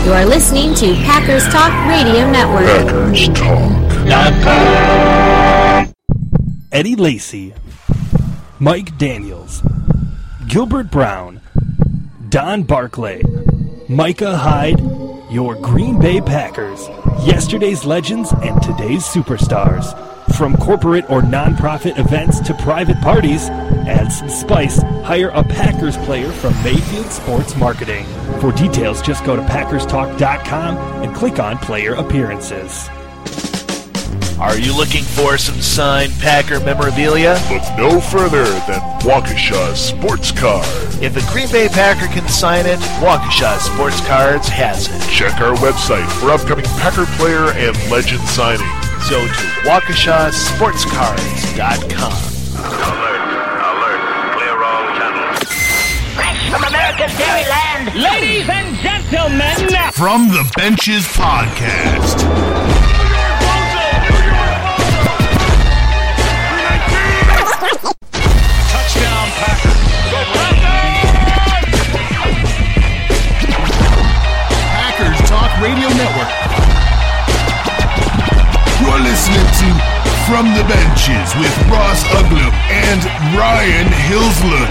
You are listening to Packers Talk Radio Network. Packers Talk. Eddie Lacy, Mike Daniels, Gilbert Brown, Don Barclay, Micah Hyde, your Green Bay Packers, yesterday's legends and today's superstars. From corporate or non-profit events to private parties, add some spice, hire a Packers player from Mayfield Sports Marketing. For details, just go to PackersTalk.com and click on Player Appearances. Are you looking for some signed Packer memorabilia? Look no further than Waukesha Sports Card. If a Green Bay Packer can sign it, Waukesha Sports Cards has it. Check our website for upcoming Packer player and legend signings. Go to WaukeshaSportsCards.com. Alert, clear all channels. Fresh from America's Dairyland, ladies and gentlemen, From the Benches Podcast. touchdown Packers. Go Packers Talk Radio Network. You're listening to From the Benches with Ross Uglum and Ryan Hilsler.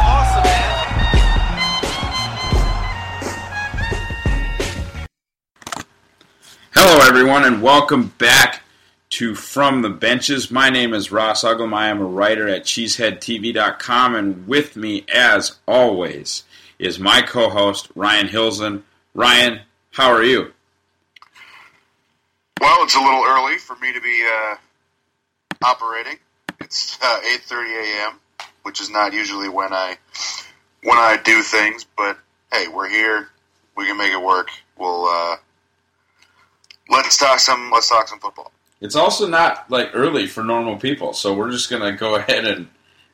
Hello, everyone, and welcome back to From the Benches. My name is Ross Uglum. I am a writer at CheeseheadTV.com, and with me, as always, is my co-host, Ryan Hilsler. Ryan, how are you? Well, it's a little early for me to be operating. It's 8:30 a.m., which is not usually when I do things. But hey, we're here. We can make it work. We'll let's talk some football. It's also not like early for normal people, so we're just gonna go ahead and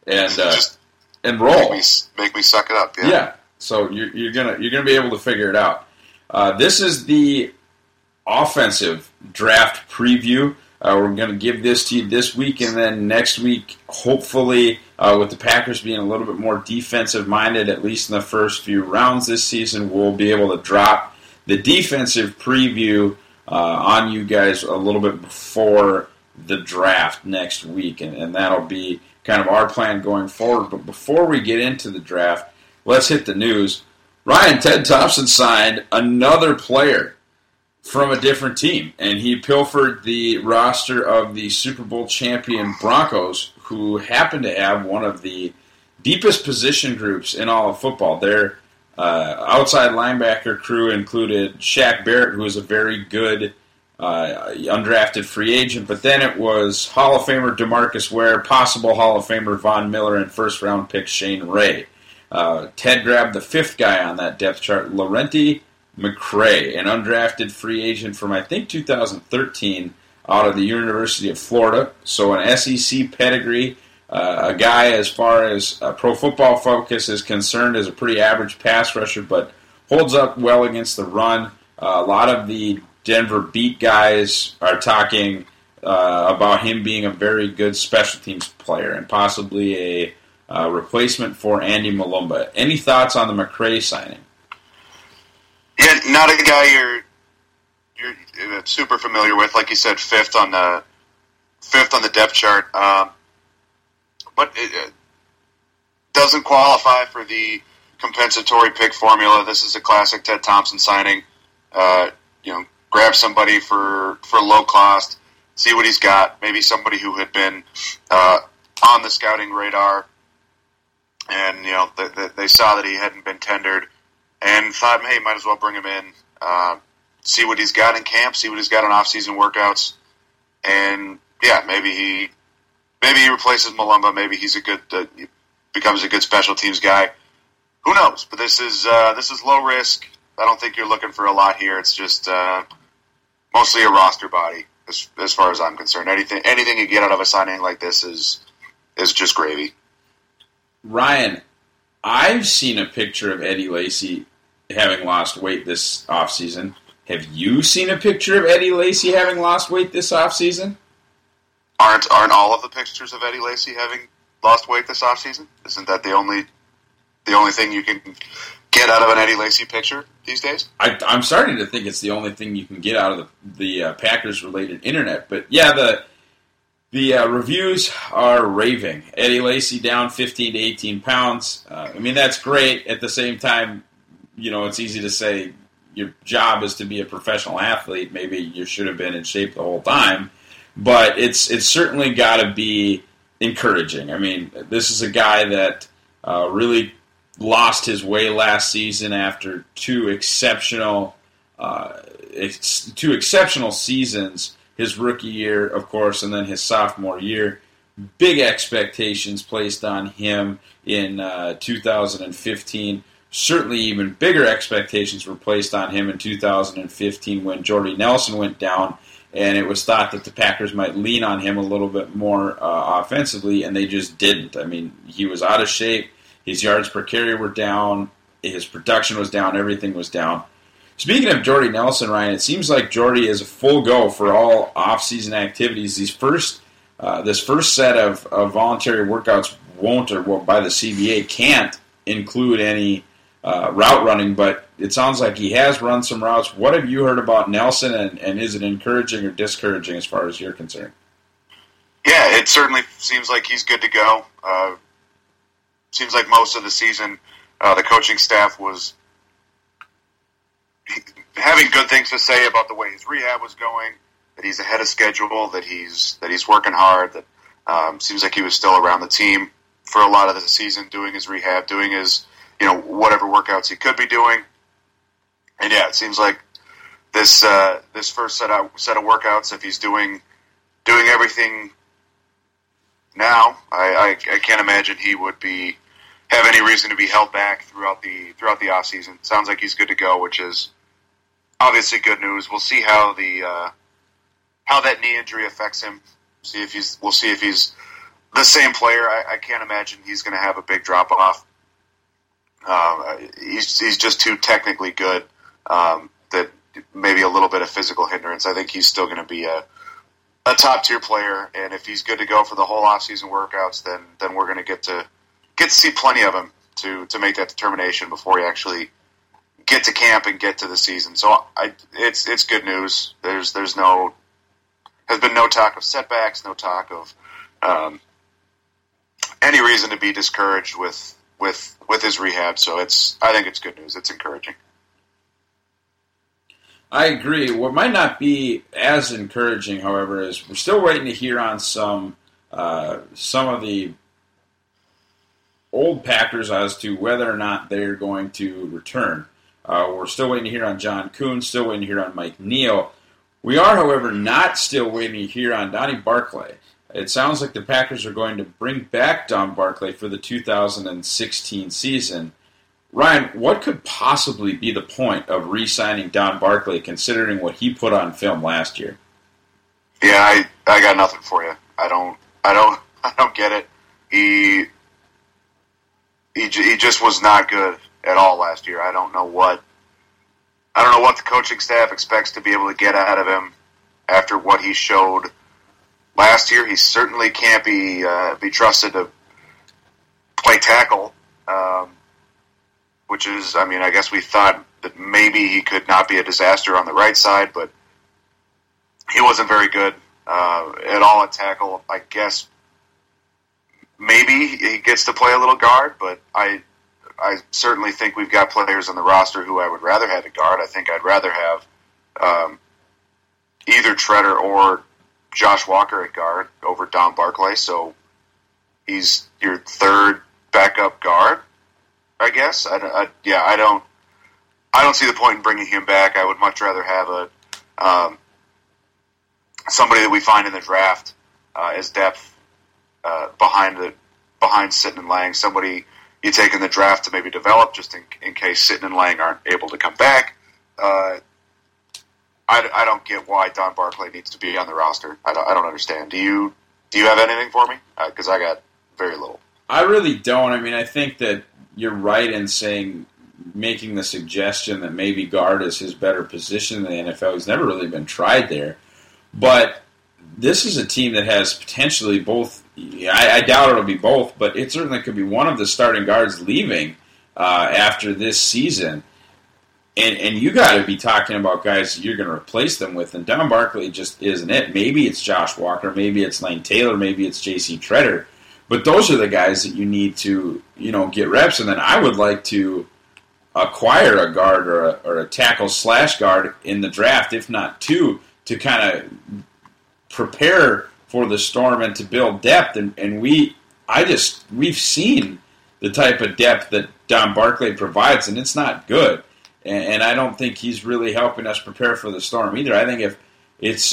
roll. Make me suck it up. Yeah. So you're gonna be able to figure it out. This is the offensive draft preview. We're going to give this to you this week, and then next week, hopefully, with the Packers being a little bit more defensive-minded, at least in the first few rounds this season, we'll be able to drop the defensive preview on you guys a little bit before the draft next week, and that'll be kind of our plan going forward. But before we get into the draft, let's hit the news. Ryan, Ted Thompson signed another player from a different team, and he pilfered the roster of the Super Bowl champion Broncos, who happen to have one of the deepest position groups in all of football. Their outside linebacker crew included Shaq Barrett, who is a very good undrafted free agent, but then it was Hall of Famer DeMarcus Ware, possible Hall of Famer Von Miller, and first-round pick Shane Ray. Ted grabbed the fifth guy on that depth chart, Laurenti McCray, an undrafted free agent from, I think, 2013 out of the University of Florida. So an SEC pedigree, a guy as far as Pro Football Focus is concerned is a pretty average pass rusher, but holds up well against the run. A lot of the Denver beat guys are talking about him being a very good special teams player and possibly a replacement for Andy Malumba. Any thoughts on the McCray signing? Yeah, not a guy you're super familiar with, like you said, fifth on the depth chart, but it doesn't qualify for the compensatory pick formula. This is a classic Ted Thompson signing. Grab somebody for low cost, see what he's got. Maybe somebody who had been on the scouting radar, and they saw that he hadn't been tendered. And thought, hey, might as well bring him in, see what he's got in camp, see what he's got in off-season workouts, and yeah, maybe he replaces Malumba. Maybe he's becomes a good special teams guy. Who knows? But this is low risk. I don't think you're looking for a lot here. It's just mostly a roster body, as far as I'm concerned. Anything you get out of a signing like this is just gravy. Ryan, I've seen a picture of Eddie Lacy having lost weight this offseason. Have you seen a picture of Eddie Lacy having lost weight this offseason? Aren't all of the pictures of Eddie Lacy having lost weight this offseason? Isn't that the only thing you can get out of an Eddie Lacy picture these days? I'm starting to think it's the only thing you can get out of the Packers-related internet. But yeah, the reviews are raving. Eddie Lacy down 15 to 18 pounds. I mean, that's great. At the same time, it's easy to say your job is to be a professional athlete. Maybe you should have been in shape the whole time. But it's certainly got to be encouraging. I mean, this is a guy that really lost his way last season after two exceptional seasons. His rookie year, of course, and then his sophomore year. Big expectations placed on him in 2015. Certainly even bigger expectations were placed on him in 2015 when Jordy Nelson went down, and it was thought that the Packers might lean on him a little bit more offensively, and they just didn't. I mean, he was out of shape. His yards per carry were down. His production was down. Everything was down. Speaking of Jordy Nelson, Ryan, it seems like Jordy is a full go for all off-season activities. This first set of voluntary workouts won't, or by the CBA, can't include any route running, but it sounds like he has run some routes. What have you heard about Nelson, and is it encouraging or discouraging as far as you're concerned? Yeah, it certainly seems like he's good to go. Seems like most of the season the coaching staff was having good things to say about the way his rehab was going, that he's ahead of schedule, that he's working hard, that seems like he was still around the team for a lot of the season doing his rehab, doing his, whatever workouts he could be doing. And yeah, it seems like this first set of workouts, if he's doing everything now, I can't imagine he would have any reason to be held back throughout the off season. Sounds like he's good to go, which is obviously good news. We'll see how that knee injury affects him. We'll see if he's the same player. I can't imagine he's going to have a big drop off. He's just too technically good that maybe a little bit of physical hindrance. I think he's still going to be a top tier player, and if he's good to go for the whole off season workouts, then we're going to get to see plenty of him to make that determination before he actually get to camp and get to the season. So it's good news. There's been no talk of setbacks, no talk of any reason to be discouraged with his rehab. So I think it's good news. It's encouraging. I agree. What might not be as encouraging, however, is we're still waiting to hear on some of the old Packers as to whether or not they're going to return. We're still waiting to hear on John Kuhn, still waiting to hear on Mike Neal. We are, however, not still waiting to hear on Donnie Barclay. It sounds like the Packers are going to bring back Don Barclay for the 2016 season. Ryan, what could possibly be the point of re-signing Don Barclay, considering what he put on film last year? Yeah, I got nothing for you. I don't get it. He just was not good at all last year. I don't know what the coaching staff expects to be able to get out of him after what he showed last year. He certainly can't be trusted to play tackle, which is, I guess we thought that maybe he could not be a disaster on the right side, but he wasn't very good at all at tackle. I guess maybe he gets to play a little guard, but I certainly think we've got players on the roster who I would rather have at guard. I think I'd rather have either Treader or Josh Walker at guard over Don Barclay. So he's your third backup guard, I guess. I don't see the point in bringing him back. I would much rather have somebody that we find in the draft as depth behind Sitton and Lang. Somebody you take in the draft to maybe develop just in case Sitton and Lang aren't able to come back. I don't get why Don Barclay needs to be on the roster. I don't understand. Do you have anything for me? Because I got very little. I really don't. I think that you're right in making the suggestion that maybe guard is his better position in the NFL. He's never really been tried there. But this is a team that has potentially both. I doubt it'll be both, but it certainly could be one of the starting guards leaving after this season. And you got to be talking about guys that you're going to replace them with. And Don Barclay just isn't it. Maybe it's Josh Walker. Maybe it's Lane Taylor. Maybe it's J.C. Treader. But those are the guys that you need to, get reps. And then I would like to acquire a guard or a tackle/guard in the draft, if not two, to kind of prepare for the storm and to build depth. And we've seen the type of depth that Don Barclay provides, and it's not good. And I don't think he's really helping us prepare for the storm either. I think if it's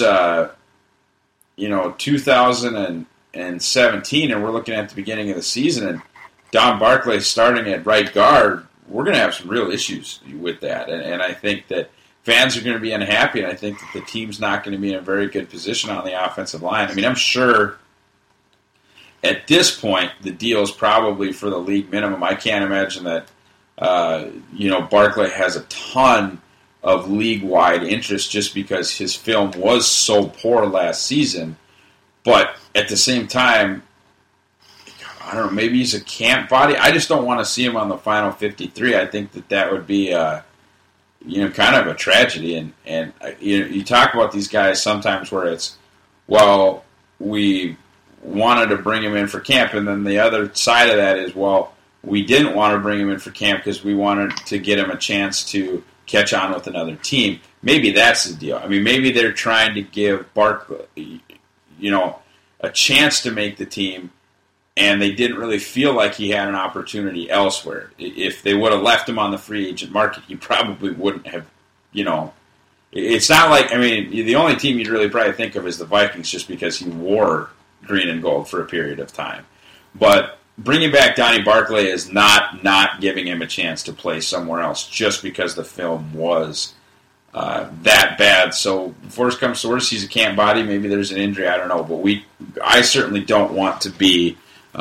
2017 and we're looking at the beginning of the season and Don Barclay starting at right guard, we're going to have some real issues with that. And I think that fans are going to be unhappy, and I think that the team's not going to be in a very good position on the offensive line. I mean, I'm sure at this point the deal is probably for the league minimum. I can't imagine that Barclay has a ton of league-wide interest just because his film was so poor last season. But at the same time, I don't know, maybe he's a camp body. I just don't want to see him on the final 53. I think that would be, kind of a tragedy. And you talk about these guys sometimes where it's, well, we wanted to bring him in for camp, and then the other side of that is, well, we didn't want to bring him in for camp because we wanted to get him a chance to catch on with another team. Maybe that's the deal. I mean, maybe they're trying to give Barkley, a chance to make the team, and they didn't really feel like he had an opportunity elsewhere. If they would have left him on the free agent market, he probably wouldn't have, It's not like, the only team you'd really probably think of is the Vikings just because he wore green and gold for a period of time. But bringing back Donnie Barclay is not giving him a chance to play somewhere else just because the film was that bad. So if worse comes to worse, he's a camp body. Maybe there's an injury. I don't know. But I certainly don't want to be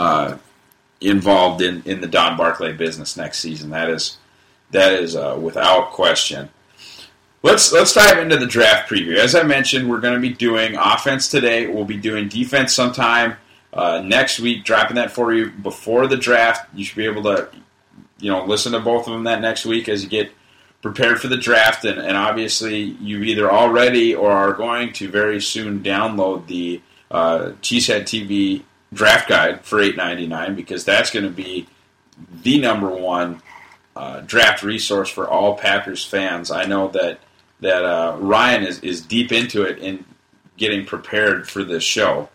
involved in the Don Barclay business next season. That is without question. Let's dive into the draft preview. As I mentioned, we're going to be doing offense today. We'll be doing defense sometime next week, dropping that for you before the draft. You should be able to, listen to both of them that next week as you get prepared for the draft. And obviously, you either already or are going to very soon download the Cheesehead TV draft guide for $8.99 because that's going to be the number one draft resource for all Packers fans. I know that Ryan is deep into it in getting prepared for this show.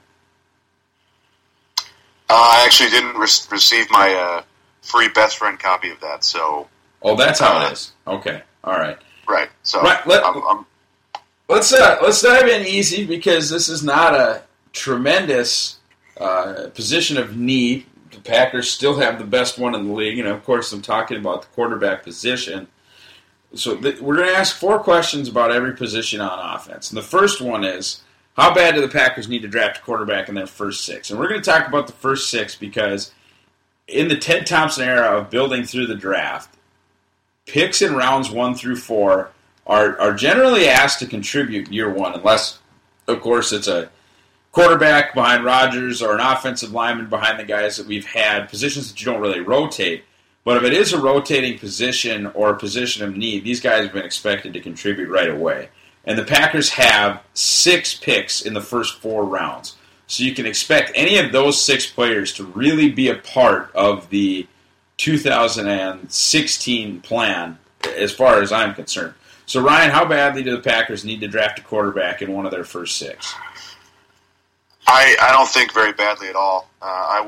I actually didn't receive my free best friend copy of that, so... Oh, that's how it is. Okay, all right. Right, so... Right, let's dive in easy because this is not a tremendous position of need. The Packers still have the best one in the league, and of course I'm talking about the quarterback position. So we're going to ask 4 questions about every position on offense. And the first one is, how bad do the Packers need to draft a quarterback in their first 6? And we're going to talk about the first 6 because in the Ted Thompson era of building through the draft, picks in rounds 1 through 4 are generally asked to contribute year 1, unless, of course, it's a quarterback behind Rodgers or an offensive lineman behind the guys that we've had, positions that you don't really rotate. But if it is a rotating position or a position of need, these guys have been expected to contribute right away. And the Packers have 6 picks in the first 4 rounds. So you can expect any of those 6 players to really be a part of the 2016 plan as far as I'm concerned. So, Ryan, how badly do the Packers need to draft a quarterback in one of their first 6? I don't think very badly at all. I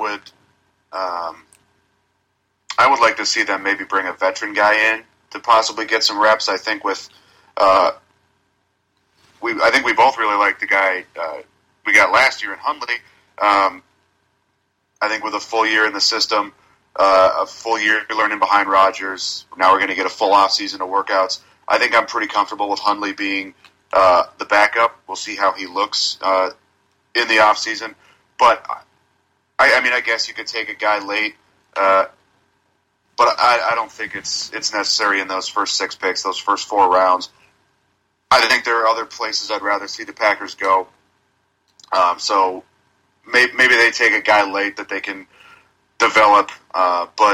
would like to see them maybe bring a veteran guy in to possibly get some reps. I think I think we both really like the guy we got last year in Hundley. I think with a full year in the system, a full year learning behind Rodgers, now we're going to get a full off season of workouts. I think I'm pretty comfortable with Hundley being the backup. We'll see how he looks in the off season, but I guess you could take a guy late. But I don't think it's necessary in those first 6 picks, those first 4 rounds. I think there are other places I'd rather see the Packers go. So maybe they take a guy late that they can develop. But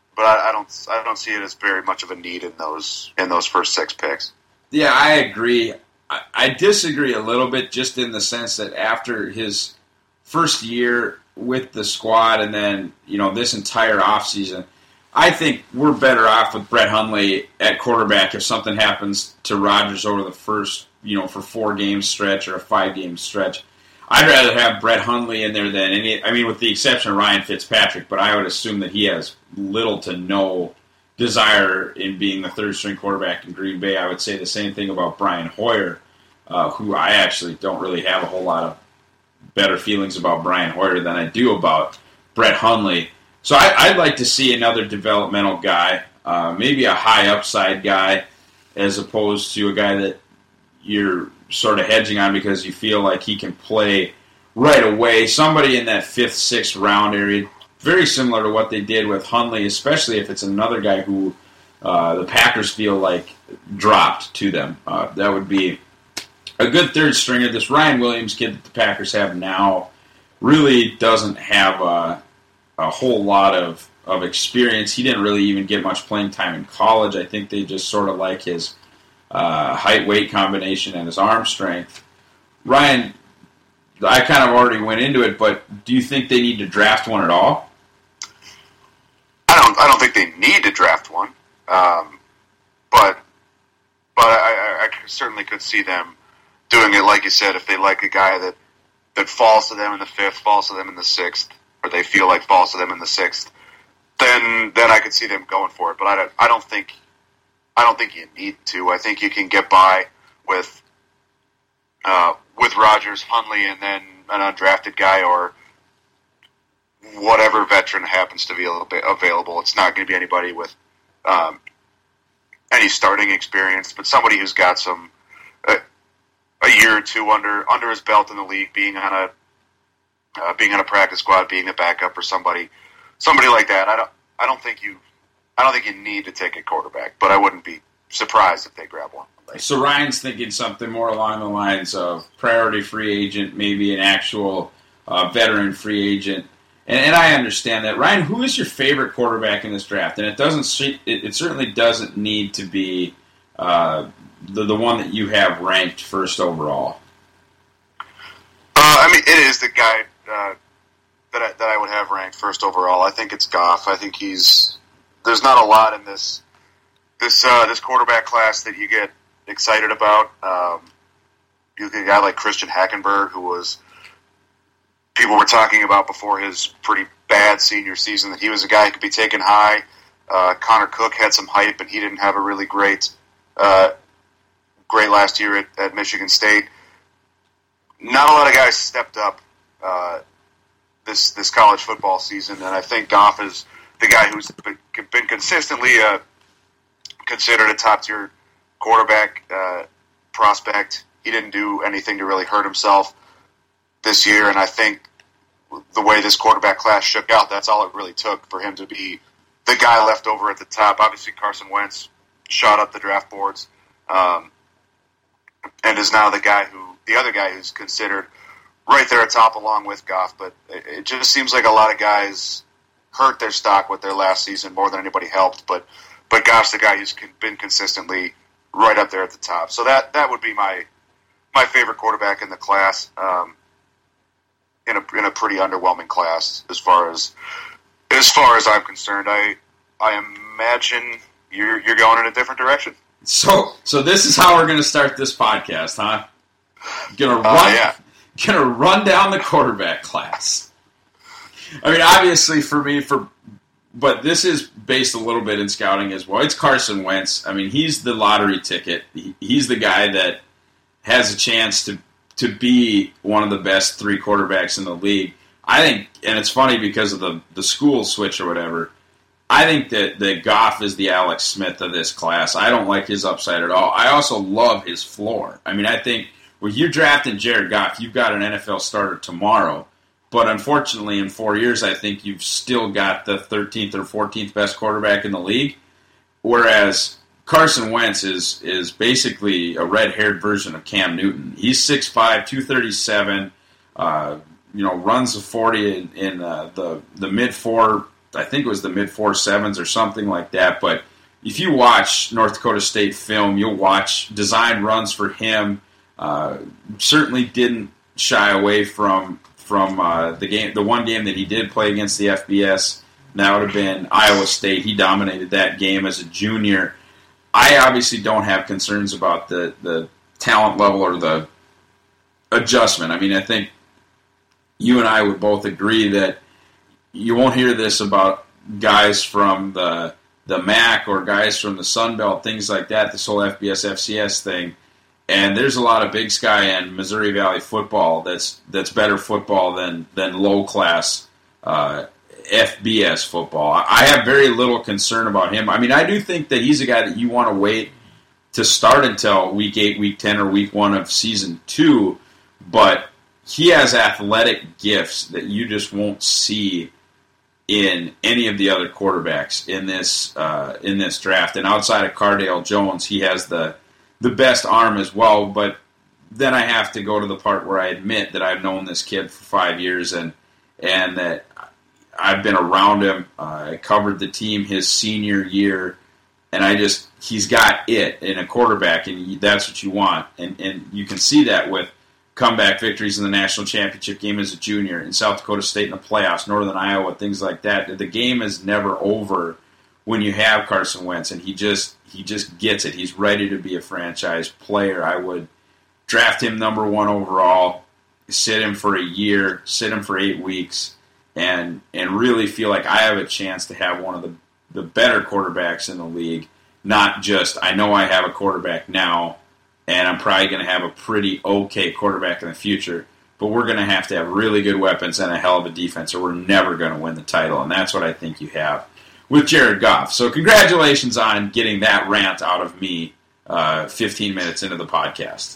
but I don't see it as very much of a need in those first 6 picks. Yeah, I agree. I disagree a little bit, just in the sense that after his first year with the squad, and then this entire offseason, I think we're better off with Brett Hundley at quarterback if something happens to Rodgers over the first, for 4-game stretch or a 5-game stretch. I'd rather have Brett Hundley in there than any. I mean, with the exception of Ryan Fitzpatrick, but I would assume that he has little to no desire in being the 3rd-string quarterback in Green Bay. I would say the same thing about Brian Hoyer, who I actually don't really have a whole lot of better feelings about Brian Hoyer than I do about Brett Hundley. So I'd like to see another developmental guy, maybe a high upside guy, as opposed to a guy that you're sort of hedging on because you feel like he can play right away. Somebody in that 5th, 6th round area, very similar to what they did with Hundley, especially if it's another guy who the Packers feel like dropped to them. That would be a good 3rd stringer. This Ryan Williams kid that the Packers have now really doesn't have a whole lot of experience. He didn't really even get much playing time in college. I think they just sort of like his height-weight combination and his arm strength. Ryan, I kind of already went into it, but do you think they need to draft one at all? I don't think they need to draft one, but I certainly could see them doing it, like you said, if they like a guy that falls to them in the 5th, falls to them in the 6th, or they feel like falls to them in the 6th, then I could see them going for it. But I don't think you need to. I think you can get by with Rodgers, Hundley, and then an undrafted guy or whatever veteran happens to be a little bit available. It's not going to be anybody with any starting experience, but somebody who's got some a year or two under his belt in the league, being on a practice squad, being a backup or somebody like that. I don't think you need to take a quarterback, but I wouldn't be surprised if they grab one. So Ryan's thinking something more along the lines of priority free agent, maybe an actual veteran free agent. And I understand that. Ryan, who is your favorite quarterback in this draft? And it certainly doesn't need to be the one that you have ranked first overall. It is the guy that I would have ranked first overall. I think it's Goff. I think there's not a lot in this quarterback class that you get excited about. You get a guy like Christian Hackenberg, who people were talking about before his pretty bad senior season, that he was a guy who could be taken high. Connor Cook had some hype, and he didn't have a really great last year at Michigan State. Not a lot of guys stepped up this college football season, and I think Goff is the guy who's been consistently considered a top-tier quarterback prospect. He didn't do anything to really hurt himself this year, and I think the way this quarterback class shook out, that's all it really took for him to be the guy left over at the top. Obviously, Carson Wentz shot up the draft boards and is now the other guy who's considered right there at top along with Goff. But it just seems like a lot of guys hurt their stock with their last season more than anybody helped. But Goff's the guy who's been consistently right up there at the top. So that would be my favorite quarterback in the class. In a pretty underwhelming class as far as I'm concerned. I imagine you're going in a different direction. So this is how we're going to start this podcast, huh? Gonna run down the quarterback class. I mean, obviously for me, but this is based a little bit in scouting as well. It's Carson Wentz. I mean, he's the lottery ticket. He's the guy that has a chance to be one of the best 3 quarterbacks in the league. I think, and it's funny because of the school switch or whatever, I think that Goff is the Alex Smith of this class. I don't like his upside at all. I also love his floor. I mean, I think when you're drafting Jared Goff, you've got an NFL starter tomorrow. But unfortunately, in 4 years, I think you've still got the 13th or 14th best quarterback in the league. Whereas Carson Wentz is basically a red-haired version of Cam Newton. He's 6'5", 237, runs a 40 in the mid-4 I think it was the mid 4.7s or something like that. But if you watch North Dakota State film, you'll watch design runs for him. Certainly didn't shy away from the one game that he did play against the FBS. That would have been Iowa State. He dominated that game as a junior. I obviously don't have concerns about the talent level or the adjustment. I mean, I think you and I would both agree that you won't hear this about guys from the MAC or guys from the Sun Belt, things like that, this whole FBS, FCS thing. And there's a lot of Big Sky and Missouri Valley football that's better football than low-class FBS football. I have very little concern about him. I mean, I do think that he's a guy that you want to wait to start until Week 8, Week 10, or Week 1 of Season 2, but he has athletic gifts that you just won't see in any of the other quarterbacks in this draft. And outside of Cardale Jones, he has the best arm as well. But then I have to go to the part where I admit that I've known this kid for 5 years and that I've been around him. I covered the team his senior year, and he's got it in a quarterback, and that's what you want. And you can see that with comeback victories in the national championship game as a junior, in South Dakota State in the playoffs, Northern Iowa, things like that. The game is never over when you have Carson Wentz, and he just gets it. He's ready to be a franchise player. I would draft him number 1 overall, sit him for a year, sit him for 8 weeks, and really feel like I have a chance to have one of the better quarterbacks in the league, not just I know I have a quarterback now, and I'm probably going to have a pretty okay quarterback in the future, but we're going to have really good weapons and a hell of a defense, or we're never going to win the title, and that's what I think you have with Jared Goff. So congratulations on getting that rant out of me 15 minutes into the podcast.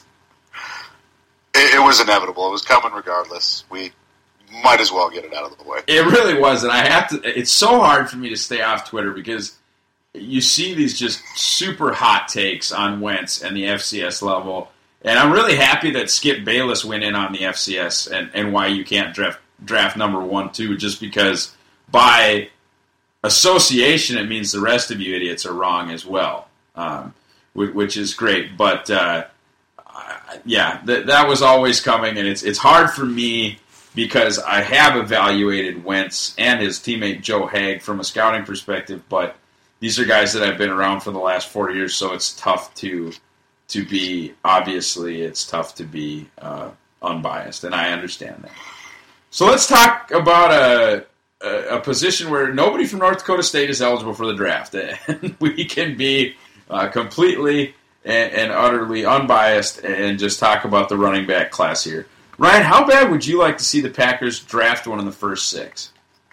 It was inevitable. It was coming regardless. We might as well get it out of the way. It really was, and it's so hard for me to stay off Twitter because you see these just super hot takes on Wentz and the FCS level, and I'm really happy that Skip Bayless went in on the FCS and why you can't draft number 1, too, just because by association it means the rest of you idiots are wrong as well, which is great. But that was always coming, and it's hard for me because I have evaluated Wentz and his teammate Joe Haig from a scouting perspective, but these are guys that I've been around for the last 4 years, so it's tough to be unbiased, and I understand that. So let's talk about a position where nobody from North Dakota State is eligible for the draft, and we can be completely and utterly unbiased and just talk about the running back class here. Ryan, how bad would you like to see the Packers draft one in the first 6?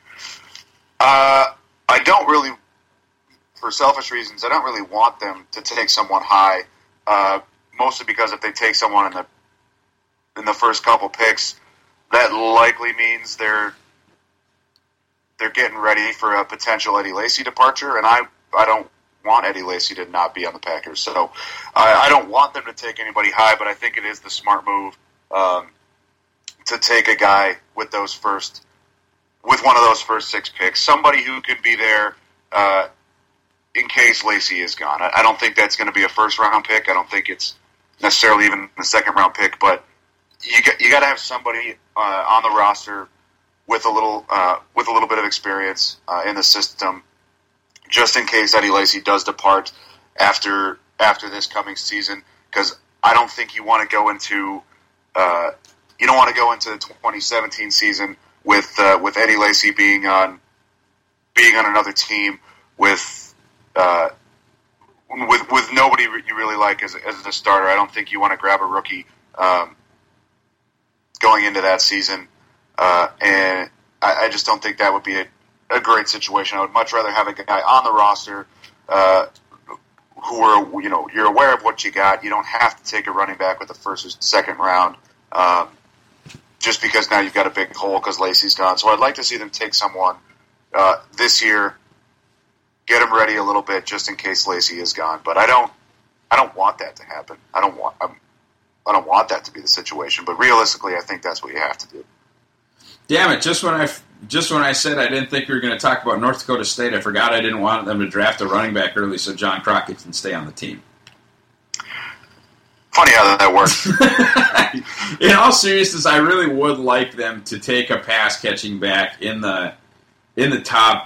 I don't really, for selfish reasons, I don't really want them to take someone high, mostly because if they take someone in the first couple picks, that likely means they're getting ready for a potential Eddie Lacy departure, and I don't want Eddie Lacy to not be on the Packers. So I don't want them to take anybody high, but I think it is the smart move to take a guy with one of those first 6 picks, somebody who could be there in case Lacy is gone. I don't think that's going to be a first-round pick. I don't think it's necessarily even a second-round pick, but you got to have somebody on the roster with a little bit of experience in the system, just in case Eddie Lacy does depart after this coming season. Because I don't think you want to go into the 2017 season with Eddie Lacy being on another team with nobody you really like as a starter. I don't think you want to grab a rookie going into that season, and I just don't think that would be a great situation. I would much rather have a guy on the roster who are, you're aware of what you got. You don't have to take a running back with the first or second round just because now you've got a big hole because Lacy's gone. So I'd like to see them take someone this year, get them ready a little bit just in case Lacy is gone. But I don't want that to happen. I don't want that to be the situation. But realistically, I think that's what you have to do. Damn it! Just when I just when I said I didn't think we were going to talk about North Dakota State, I forgot I didn't want them to draft a running back early so John Crockett can stay on the team. Funny how that works. In all seriousness, I really would like them to take a pass-catching back in the top,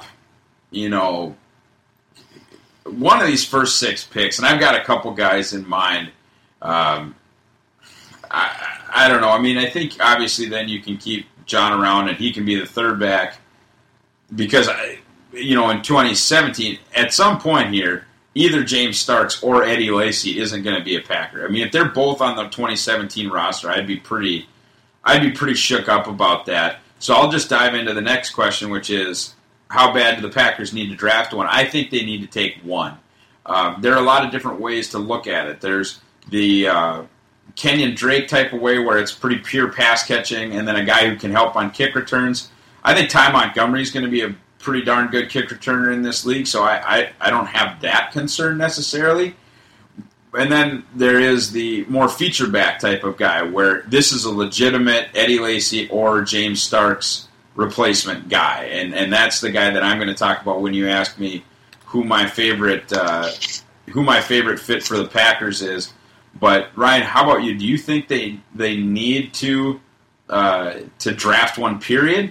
one of these first 6 picks, and I've got a couple guys in mind. I don't know. I mean, I think obviously then you can keep John around and he can be the third back because, in 2017, at some point here, either James Starks or Eddie Lacy isn't going to be a Packer. I mean, if they're both on the 2017 roster, I'd be pretty shook up about that. So I'll just dive into the next question, which is, how bad do the Packers need to draft one? I think they need to take one. There are a lot of different ways to look at it. There's the Kenyon Drake type of way where it's pretty pure pass catching and then a guy who can help on kick returns. I think Ty Montgomery is going to be a pretty darn good kick returner in this league, so I don't have that concern necessarily. And then there is the more feature back type of guy where this is a legitimate Eddie Lacy or James Starks replacement guy, and that's the guy that I'm going to talk about when you ask me who my favorite fit for the Packers is. But Ryan, how about you? Do you think they need to draft one? Period.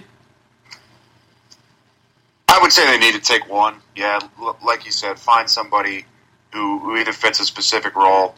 I would say they need to take one. Yeah, like you said, find somebody who either fits a specific role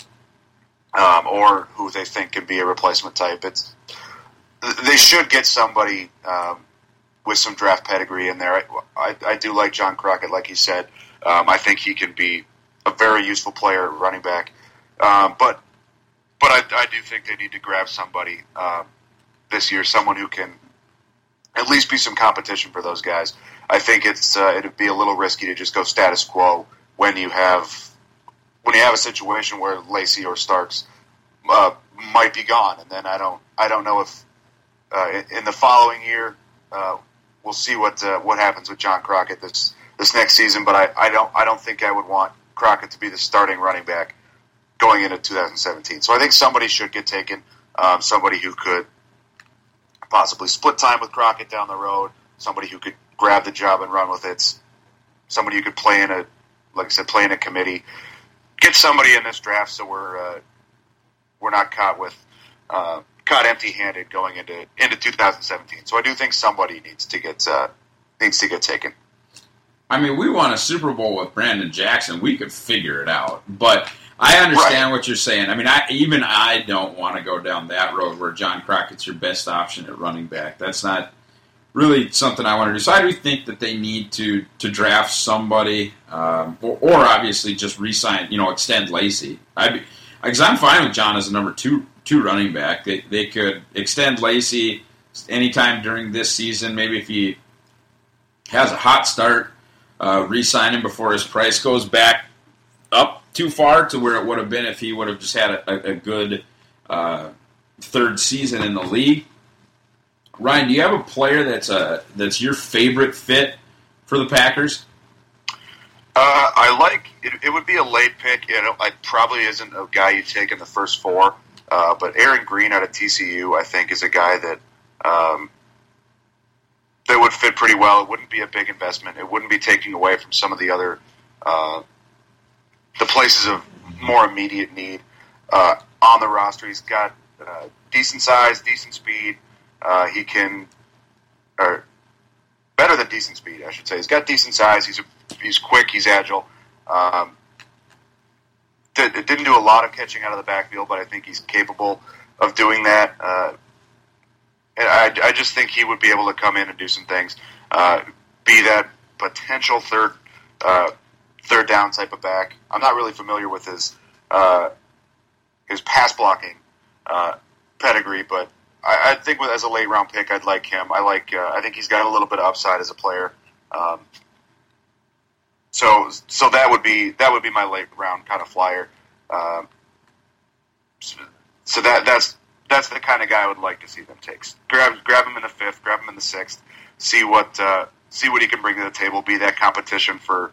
or who they think can be a replacement type. They should get somebody with some draft pedigree in there. I do like John Crockett, like you said. I think he can be a very useful player at running back. But I do think they need to grab somebody this year, someone who can at least be some competition for those guys. I think it'd be a little risky to just go status quo when you have a situation where Lacy or Starks might be gone, and then I don't know if in the following year we'll see what happens with John Crockett this next season. But I don't think I would want Crockett to be the starting running back going into 2017. So I think somebody should get taken, somebody who could possibly split time with Crockett down the road, somebody who could grab the job and run with it, somebody who could play in a committee. Get somebody in this draft so we're not caught empty-handed going into 2017. So I do think somebody needs to get taken. I mean, we won a Super Bowl with Brandon Jackson. We could figure it out, but I understand what you're saying. I mean, I don't want to go down that road where John Crockett's your best option at running back. That's not really something I want to do. So I do think that they need to draft somebody, or obviously just re-sign, extend Lacy. Because I'm fine with John as a number two running back. They could extend Lacy anytime during this season. Maybe if he has a hot start, re-sign him before his price goes back up too far to where it would have been if he would have just had a good third season in the league. Ryan, do you have a player that's your favorite fit for the Packers? I like it. It would be a late pick. It probably isn't a guy you take in the first 4, but Aaron Green out of TCU, I think, is a guy that that would fit pretty well. It wouldn't be a big investment. It wouldn't be taking away from some of the other the places of more immediate need on the roster. He's got decent size, decent speed. He can, or better than decent speed, I should say. He's got decent size. He's quick. He's agile. Didn't do a lot of catching out of the backfield, but I think he's capable of doing that. And I just think he would be able to come in and do some things, be that potential third down type of back. I'm not really familiar with his pass blocking pedigree, but I think as a late round pick, I'd like him. I think he's got a little bit of upside as a player. So that would be my late round kind of flyer. So that's the kind of guy I would like to see them take. Grab him in the 5th, grab him in the 6th, see what he can bring to the table, be that competition for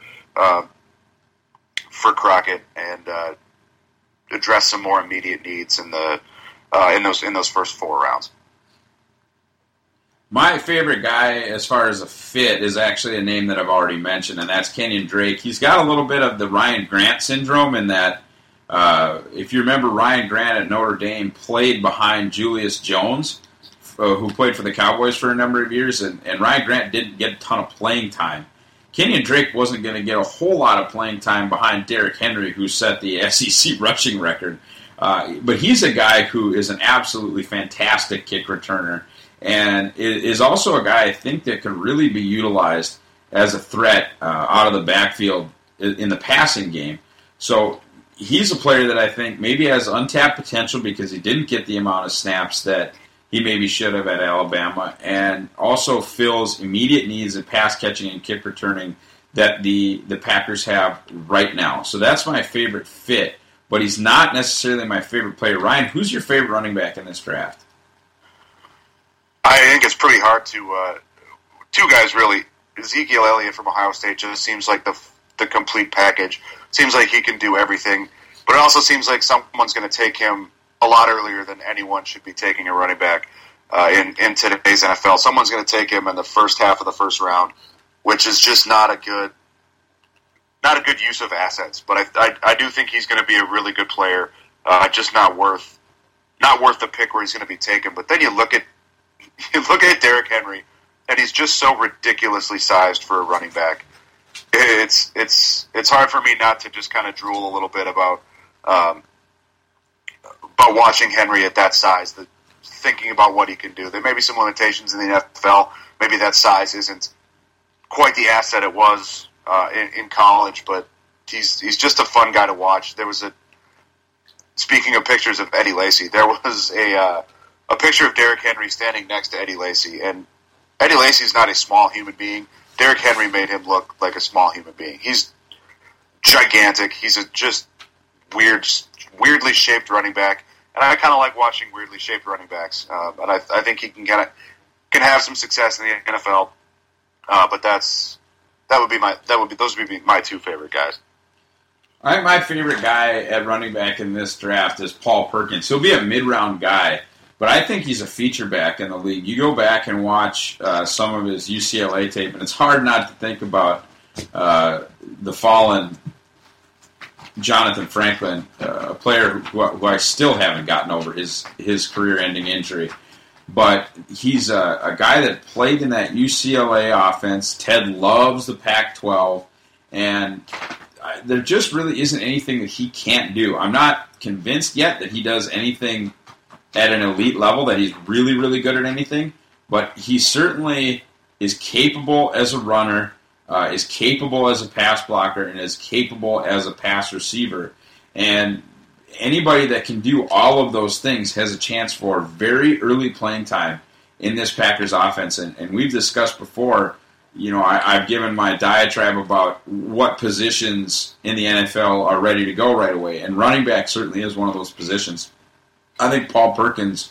Crockett, and address some more immediate needs in those first 4 rounds. My favorite guy, as far as a fit, is actually a name that I've already mentioned, and that's Kenyon Drake. He's got a little bit of the Ryan Grant syndrome in that, if you remember, Ryan Grant at Notre Dame played behind Julius Jones, who played for the Cowboys for a number of years, and Ryan Grant didn't get a ton of playing time. Kenyon Drake wasn't going to get a whole lot of playing time behind Derrick Henry, who set the SEC rushing record. But he's a guy who is an absolutely fantastic kick returner, and is also a guy I think that can really be utilized as a threat out of the backfield in the passing game. So he's a player that I think maybe has untapped potential because he didn't get the amount of snaps that he maybe should have at Alabama, and also fills immediate needs of pass catching and kick returning that the Packers have right now. So that's my favorite fit, but he's not necessarily my favorite player. Ryan, who's your favorite running back in this draft? I think it's pretty hard to two guys really. Ezekiel Elliott from Ohio State just seems like the complete package. Seems like he can do everything, but it also seems like someone's going to take him a lot earlier than anyone should be taking a running back in today's NFL. Someone's going to take him in the first half of the first round, which is just not a good use of assets. But I do think he's going to be a really good player. Just not worth the pick where he's going to be taken. But then you look at Derrick Henry, and he's just so ridiculously sized for a running back. It's hard for me not to just kind of drool a little bit about watching Henry at that size, thinking about what he can do. There may be some limitations in the NFL. Maybe that size isn't quite the asset it was in college, but he's just a fun guy to watch. Speaking of pictures of Eddie Lacy, there was a picture of Derrick Henry standing next to Eddie Lacy, and Eddie Lacy is not a small human being. Derrick Henry made him look like a small human being. He's gigantic. He's a just weirdly shaped running back, and I kind of like watching weirdly shaped running backs. And I think he can have some success in the NFL. But those would be my two favorite guys. All right, my favorite guy at running back in this draft is Paul Perkins. He'll be a mid-round guy, but I think he's a feature back in the league. You go back and watch some of his UCLA tape, and it's hard not to think about the fallen Jonathan Franklin, a player who I still haven't gotten over his career-ending injury. But he's a guy that played in that UCLA offense. Ted loves the Pac-12, and there just really isn't anything that he can't do. I'm not convinced yet that he does anything at an elite level, that he's really, really good at anything, but he certainly is capable as a runner, is capable as a pass blocker, and is capable as a pass receiver. And anybody that can do all of those things has a chance for very early playing time in this Packers offense. And we've discussed before, I've given my diatribe about what positions in the NFL are ready to go right away, and running back certainly is one of those positions. I think Paul Perkins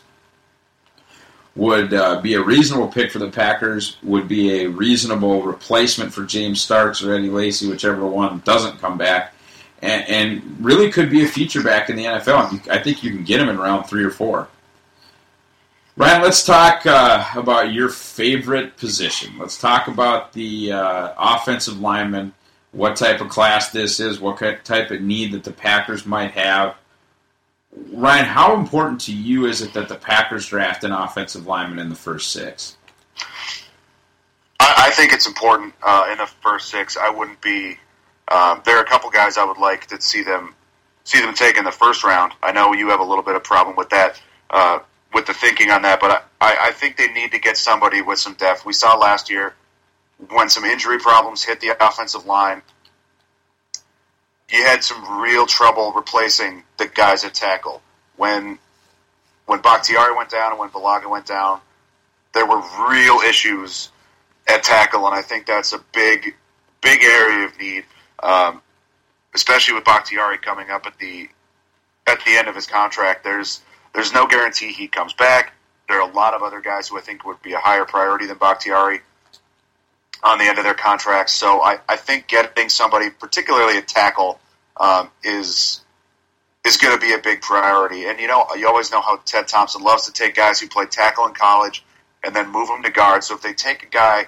would be a reasonable pick for the Packers, would be a reasonable replacement for James Starks or Eddie Lacy, whichever one doesn't come back, and really could be a feature back in the NFL. I think you can get him in round 3 or 4. Ryan, let's talk about your favorite position. Let's talk about the offensive lineman, what type of class this is, what type of need that the Packers might have. Ryan, how important to you is it that the Packers draft an offensive lineman in the first 6? I think it's important in the first 6. I wouldn't be. There are a couple guys I would like to see them take in the first round. I know you have a little bit of problem with that, with the thinking on that, but I think they need to get somebody with some depth. We saw last year when some injury problems hit the offensive line, you had some real trouble replacing the guys at tackle. When Bakhtiari went down and when Bulaga went down, there were real issues at tackle, and I think that's a big area of need, especially with Bakhtiari coming up at the end of his contract. There's no guarantee he comes back. There are a lot of other guys who I think would be a higher priority than Bakhtiari on the end of their contracts. So I think getting somebody, particularly at tackle, is going to be a big priority. And you always know how Ted Thompson loves to take guys who played tackle in college and then move them to guard. So if they take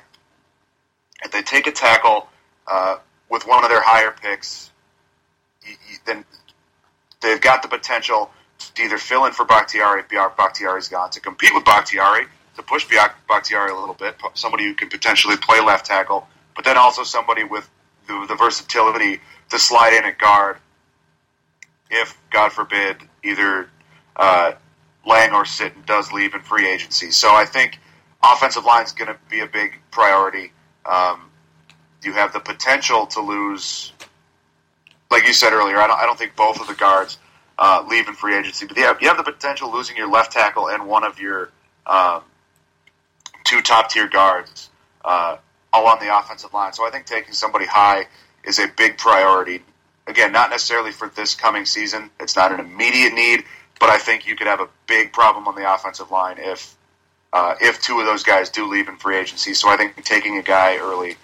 a tackle with one of their higher picks, then they've got the potential to either fill in for Bakhtiari if Bakhtiari's gone, to compete with Bakhtiari, to push Bakhtiari a little bit, somebody who can potentially play left tackle, but then also somebody with the versatility to slide in at guard if, God forbid, either Lang or Sitton does leave in free agency. So I think offensive line is going to be a big priority. You have the potential to lose, like you said earlier, I don't think both of the guards leave in free agency, but you have the potential losing your left tackle and one of your two top-tier guards all on the offensive line. So I think taking somebody high is a big priority. Again, not necessarily for this coming season. It's not an immediate need, but I think you could have a big problem on the offensive line if two of those guys do leave in free agency. So I think taking a guy early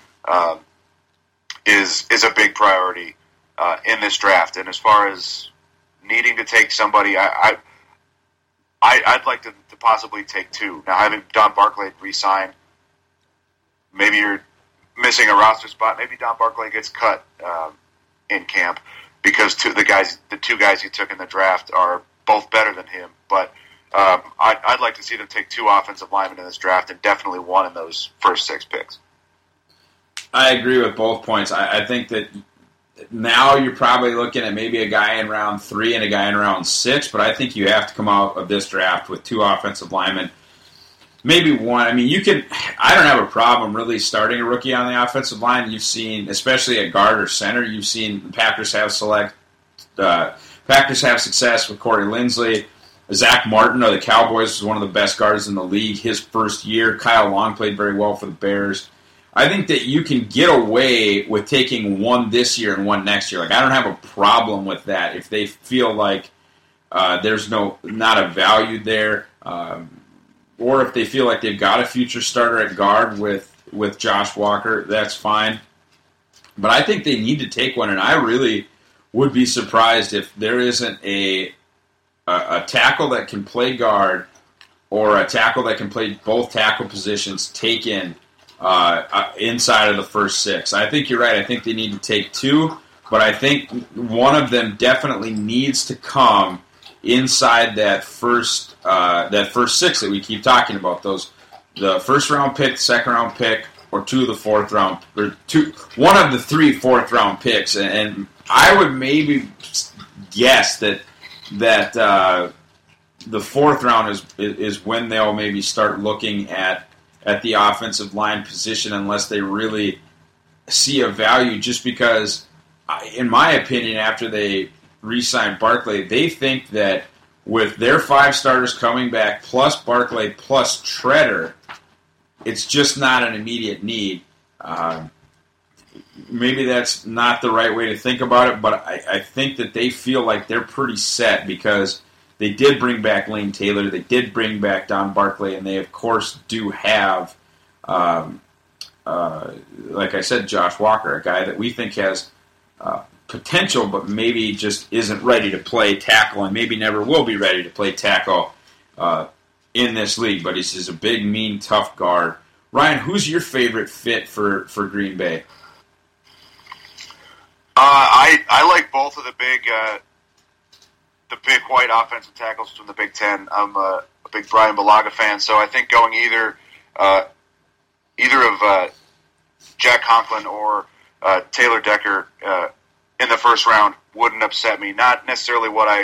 is a big priority in this draft. And as far as needing to take somebody, I'd like to possibly take two. Now, having Don Barclay re-sign, maybe you're missing a roster spot. Maybe Don Barclay gets cut in camp because the two guys you took in the draft are both better than him. But I'd like to see them take two offensive linemen in this draft and definitely one in those first 6 picks. I agree with both points. I think that now you're probably looking at maybe a guy in round 3 and a guy in round 6, but I think you have to come out of this draft with 2 offensive linemen. Maybe one. I mean, I don't have a problem really starting a rookie on the offensive line. You've seen, especially at guard or center, you've seen the Packers have success with Corey Linsley. Zach Martin of the Cowboys was one of the best guards in the league his first year. Kyle Long played very well for the Bears. I think that you can get away with taking one this year and one next year. Like, I don't have a problem with that if they feel like there's not a value there, or if they feel like they've got a future starter at guard with Josh Walker, that's fine. But I think they need to take one, and I really would be surprised if there isn't a tackle that can play guard or a tackle that can play both tackle positions taken inside of the first 6. I think you're right. I think they need to take 2, but I think one of them definitely needs to come inside that first 6 that we keep talking about. The first round pick, second round pick, or 2 of the fourth round, or one of the 3 fourth round picks. And I would maybe guess that the fourth round is when they'll maybe start looking at the offensive line position, unless they really see a value, just because, in my opinion, after they re-signed Barclay, they think that with their 5 starters coming back, plus Barclay, plus Treader, it's just not an immediate need. Maybe that's not the right way to think about it, but I think that they feel like they're pretty set because they did bring back Lane Taylor, they did bring back Don Barclay, and they, of course, do have, like I said, Josh Walker, a guy that we think has potential, but maybe just isn't ready to play tackle, and maybe never will be ready to play tackle in this league. But he's a big, mean, tough guard. Ryan, who's your favorite fit for Green Bay? I like both of the big white offensive tackles from the Big Ten. I'm a big Brian Bulaga fan, so I think going either of Jack Conklin or Taylor Decker in the first round wouldn't upset me. Not necessarily what I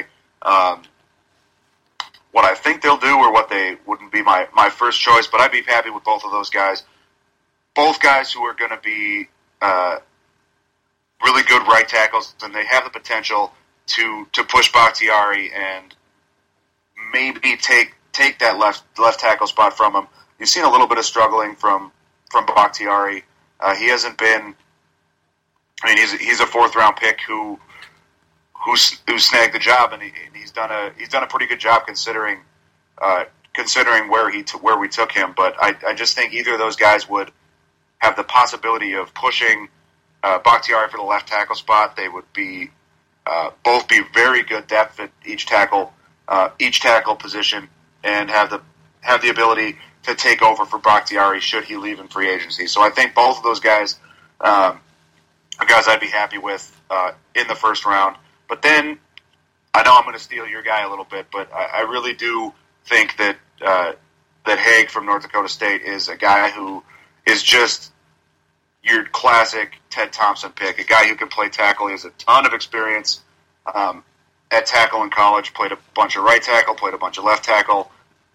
think they'll do or what they wouldn't be my first choice, but I'd be happy with both of those guys. Both guys who are going to be really good right tackles, and they have the potential to push Bakhtiari and maybe take that left tackle spot from him. You've seen a little bit of struggling from Bakhtiari. He hasn't been. I mean, he's a 4th round pick who snagged the job, and he's done a pretty good job considering where we took him. But I just think either of those guys would have the possibility of pushing Bakhtiari for the left tackle spot. They would be both be very good depth at each tackle position, and have the ability to take over for Bakhtiari should he leave in free agency. So I think both of those guys are guys I'd be happy with in the first round. But then, I know I'm going to steal your guy a little bit, but I really do think that that Haig from North Dakota State is a guy who is just your classic Ted Thompson pick, a guy who can play tackle. He has a ton of experience at tackle in college, played a bunch of right tackle, played a bunch of left tackle.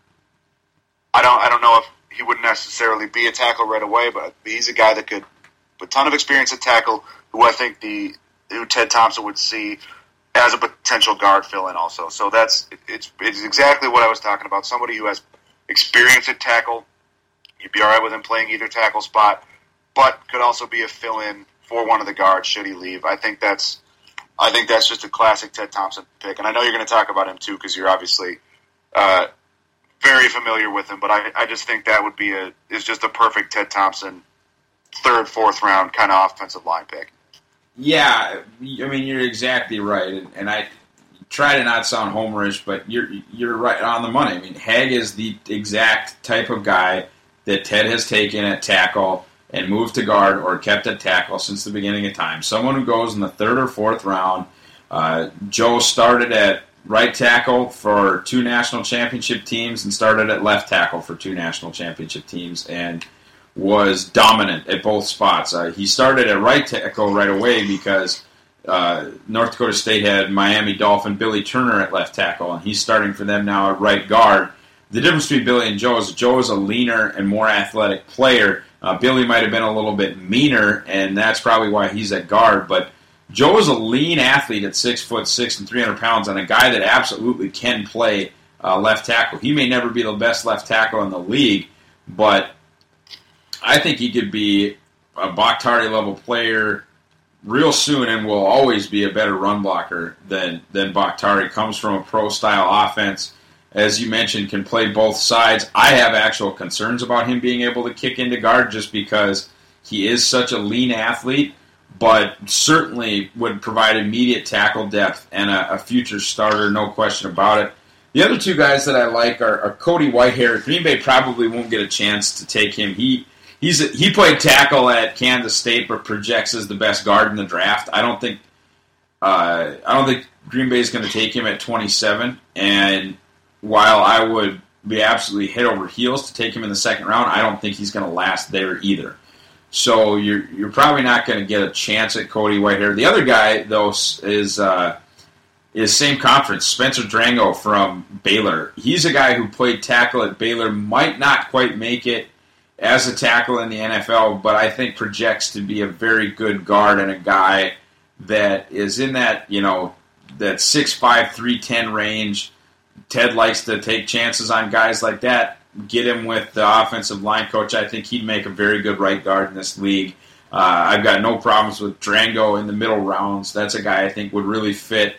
I don't know if he would necessarily be a tackle right away, but he's a guy that could, with a ton of experience at tackle, who I think who Ted Thompson would see as a potential guard fill-in also. So it's exactly what I was talking about. Somebody who has experience at tackle, you'd be all right with him playing either tackle spot, but could also be a fill-in for one of the guards should he leave. I think that's just a classic Ted Thompson pick, and I know you're going to talk about him too because you're obviously very familiar with him. But I just think that is just a perfect Ted Thompson third, fourth round kind of offensive line pick. Yeah, I mean you're exactly right, and I try to not sound homerish, but you're right on the money. I mean Haig is the exact type of guy that Ted has taken at tackle and moved to guard or kept at tackle since the beginning of time. Someone who goes in the third or fourth round. Joe started at right tackle for 2 national championship teams and started at left tackle for 2 national championship teams and was dominant at both spots. He started at right tackle right away because North Dakota State had Miami Dolphin Billy Turner at left tackle, and he's starting for them now at right guard. The difference between Billy and Joe is a leaner and more athletic player. Billy might have been a little bit meaner, and that's probably why he's at guard. But Joe is a lean athlete at 6'6" and 300 pounds, and a guy that absolutely can play left tackle. He may never be the best left tackle in the league, but I think he could be a Bakhtiari level player real soon, and will always be a better run blocker than Bakhtiari. Comes from a pro style offense. As you mentioned, can play both sides. I have actual concerns about him being able to kick into guard just because he is such a lean athlete, but certainly would provide immediate tackle depth and a future starter, no question about it. The other 2 guys that I like are Cody Whitehair. Green Bay probably won't get a chance to take him. He played tackle at Kansas State, but projects as the best guard in the draft. I don't think Green Bay is going to take him at 27, and while I would be absolutely head over heels to take him in the second round, I don't think he's going to last there either. So you're probably not going to get a chance at Cody Whitehair. The other guy, though, is same conference, Spencer Drango from Baylor. He's a guy who played tackle at Baylor, might not quite make it as a tackle in the NFL, but I think projects to be a very good guard and a guy that is in that, that 6'5", 310 range. Ted likes to take chances on guys like that, get him with the offensive line coach. I think he'd make a very good right guard in this league. I've got no problems with Drango in the middle rounds. That's a guy I think would really fit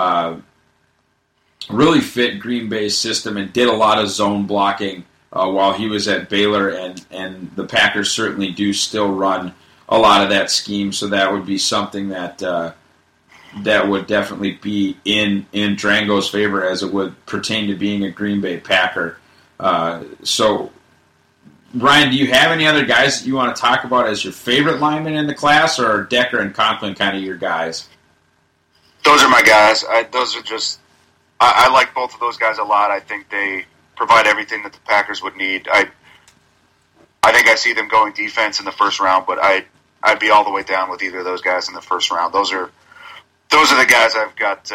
Green Bay's system and did a lot of zone blocking while he was at Baylor, and the Packers certainly do still run a lot of that scheme, so that would be something that would definitely be in Drango's favor as it would pertain to being a Green Bay Packer. So, Ryan, do you have any other guys that you want to talk about as your favorite linemen in the class, or are Decker and Conklin kind of your guys? Those are my guys. I like both of those guys a lot. I think they provide everything that the Packers would need. I think I see them going defense in the first round, but I'd be all the way down with either of those guys in the first round. Those are the guys I've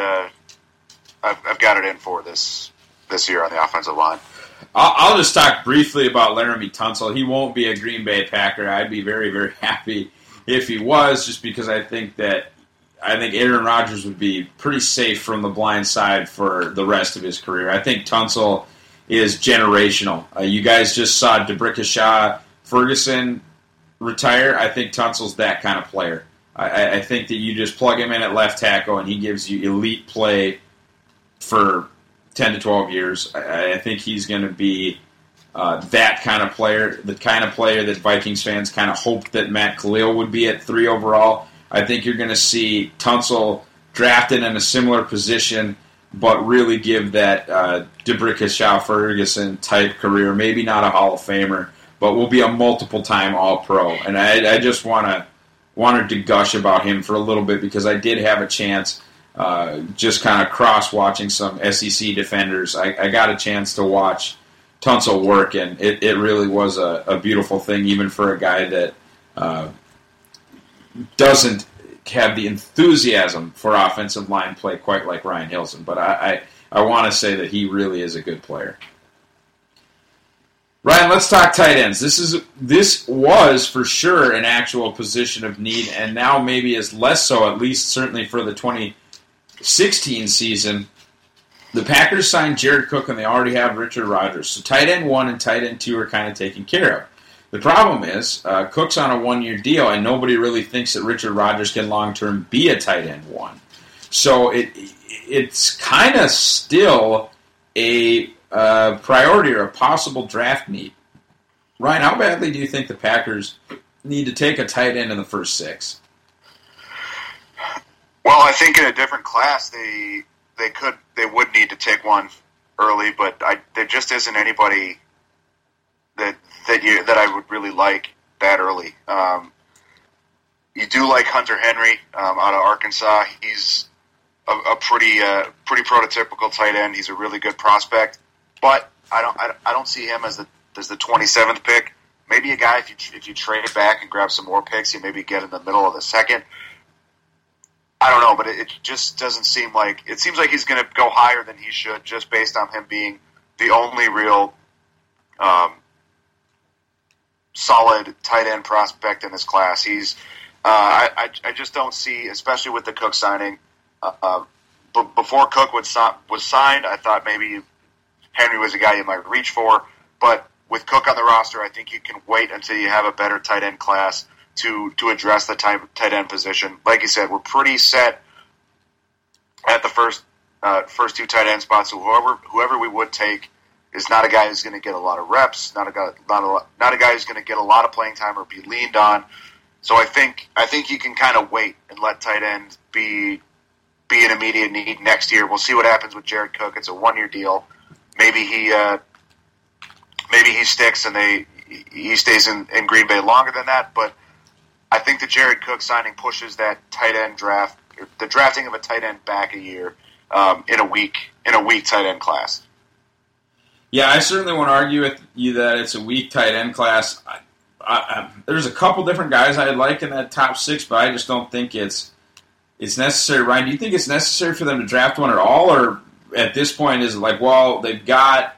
got it in for this year on the offensive line. I'll just talk briefly about Laramie Tunsil. He won't be a Green Bay Packer. I'd be very, very happy if he was, just because I think Aaron Rodgers would be pretty safe from the blind side for the rest of his career. I think Tunsil is generational. You guys just saw DeBrickashaw Ferguson retire. I think Tunsil's that kind of player. I think that you just plug him in at left tackle and he gives you elite play for 10 to 12 years. I think he's going to be that kind of player, the kind of player that Vikings fans kind of hoped that Matt Khalil would be at 3 overall. I think you're going to see Tunsil drafted in a similar position but really give that DeBrickashaw Ferguson type career. Maybe not a Hall of Famer, but will be a multiple-time All-Pro. And I just wanted to gush about him for a little bit because I did have a chance, just kind of cross-watching some SEC defenders. I got a chance to watch Tunsil work, and it really was a beautiful thing, even for a guy that doesn't have the enthusiasm for offensive line play quite like Ryan Hilson. But I want to say that he really is a good player. Ryan, let's talk tight ends. This was for sure an actual position of need, and now maybe is less so, at least certainly for the 2016 season. The Packers signed Jared Cook, and they already have Richard Rodgers. So tight end 1 and tight end 2 are kind of taken care of. The problem is Cook's on a 1-year deal, and nobody really thinks that Richard Rodgers can long-term be a tight end 1. So it's kind of still a priority or a possible draft need. Ryan, how badly do you think the Packers need to take a tight end in the first 6? Well, I think in a different class they would need to take one early, but there just isn't anybody that I would really like that early. You do like Hunter Henry out of Arkansas. He's a pretty prototypical tight end. He's a really good prospect, but I don't see him as the 27th pick. Maybe a guy if you trade back and grab some more picks, you maybe get in the middle of the second. I don't know, but it just doesn't seem like... It seems like he's going to go higher than he should just based on him being the only real solid tight end prospect in this class. He's... I just don't see, especially with the Cook signing... before Cook was signed, I thought maybe Henry was a guy you might reach for. But with Cook on the roster, I think you can wait until you have a better tight end class to address the tight end position. Like you said, we're pretty set at the first 2 tight end spots. So whoever we would take is not a guy who's going to get a lot of reps, not a guy who's going to get a lot of playing time or be leaned on. So I think you can kind of wait and let tight end be an immediate need next year. We'll see what happens with Jared Cook. It's a 1-year deal. Maybe he sticks and he stays in Green Bay longer than that, but I think the Jared Cook signing pushes that tight end draft, the drafting of a tight end back a year in a weak tight end class. Yeah, I certainly won't argue with you that it's a weak tight end class. There's a couple different guys I'd like in that top 6, but I just don't think it's necessary. Ryan, do you think it's necessary for them to draft one at all, or at this point is it like, well, they've got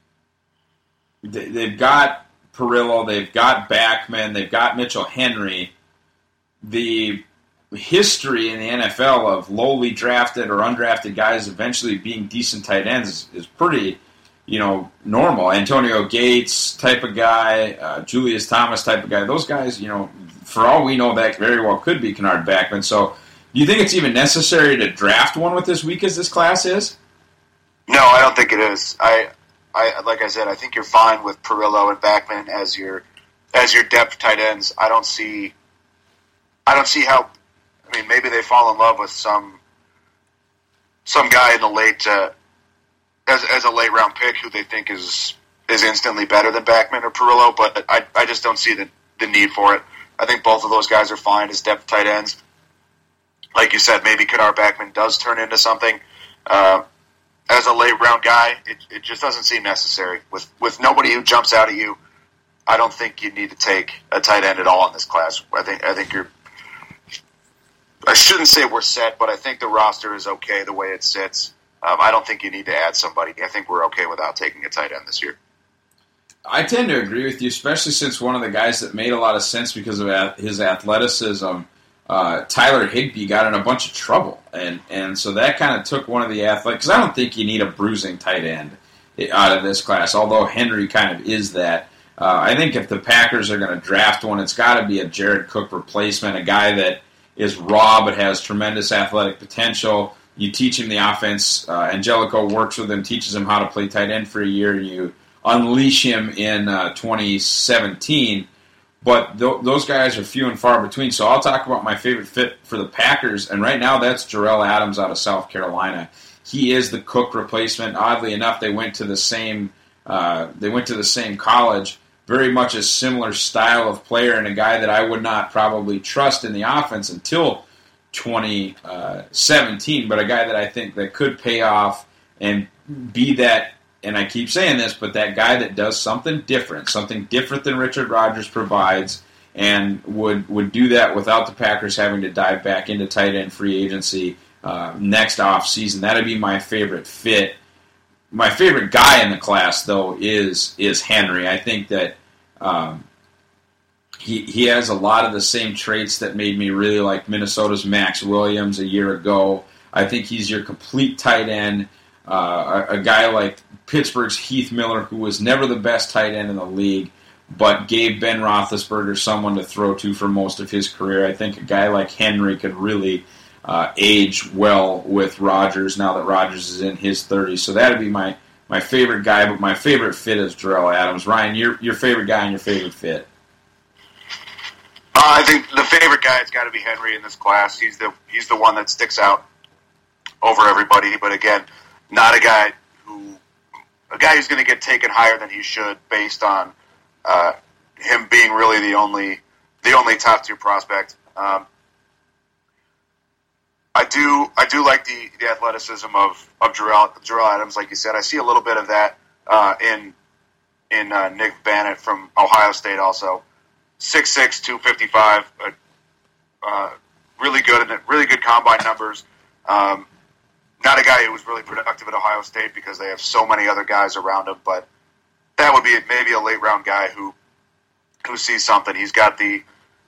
Perillo, they've got Backman, they've got Mitchell Henry. The history in the NFL of lowly drafted or undrafted guys eventually being decent tight ends is pretty, normal. Antonio Gates type of guy, Julius Thomas type of guy. Those guys, for all we know, that very well could be Kennard Backman. So, do you think it's even necessary to draft one with as weak as this class is? No, I don't think it is. I like I said, I think you're fine with Perillo and Backman as your depth tight ends. I don't see how. I mean, maybe they fall in love with some guy in the late as a late round pick who they think is instantly better than Backman or Perillo, but I just don't see the need for it. I think both of those guys are fine as depth tight ends. Like you said, maybe Kennard Backman does turn into something. As a late round guy, it just doesn't seem necessary. With nobody who jumps out at you, I don't think you need to take a tight end at all in this class. I think you're. I shouldn't say we're set, but I think the roster is okay the way it sits. I don't think you need to add somebody. I think we're okay without taking a tight end this year. I tend to agree with you, especially since one of the guys that made a lot of sense because of his athleticism, Tyler Higbee, got in a bunch of trouble. And so that kind of took one of the athletes, because I don't think you need a bruising tight end out of this class, although Henry kind of is that. I think if the Packers are going to draft one, it's got to be a Jared Cook replacement, a guy that is raw but has tremendous athletic potential. You teach him the offense. Angelico works with him, teaches him how to play tight end for a year, and you unleash him in 2017. But those guys are few and far between. So I'll talk about my favorite fit for the Packers, and right now that's Jarrell Adams out of South Carolina. he is the Cook replacement. Oddly enough, they went to the same college. Very much a similar style of player, and a guy that I would not probably trust in the offense until 2017, but a guy that I think that could pay off and be that, and I keep saying this, but that guy that does something different than Richard Rodgers provides, and would do that without the Packers having to dive back into tight end free agency next offseason. That'd be my favorite fit. My favorite guy in the class, though, is Henry. I think that he has a lot of the same traits that made me really like Minnesota's Max Williams a year ago. I think he's your complete tight end. A guy like Pittsburgh's Heath Miller, who was never the best tight end in the league, but gave Ben Roethlisberger someone to throw to for most of his career. I think a guy like Henry could really age well with Rodgers now that Rodgers is in his 30s. So that would be my favorite guy, but my favorite fit is Darrell Adams. Ryan, your favorite guy and your favorite fit? I think the favorite guy has got to be Henry in this class. He's the one that sticks out over everybody. But again, not a guy who's going to get taken higher than he should based on him being really the only top tier prospect. I do like the athleticism of Darrell Adams, like you said. I see a little bit of that in Nick Bannett from Ohio State also. 6'6", 255, really good combine numbers. Not a guy who was really productive at Ohio State because they have so many other guys around him, but that would be maybe a late round guy who sees something. He's got the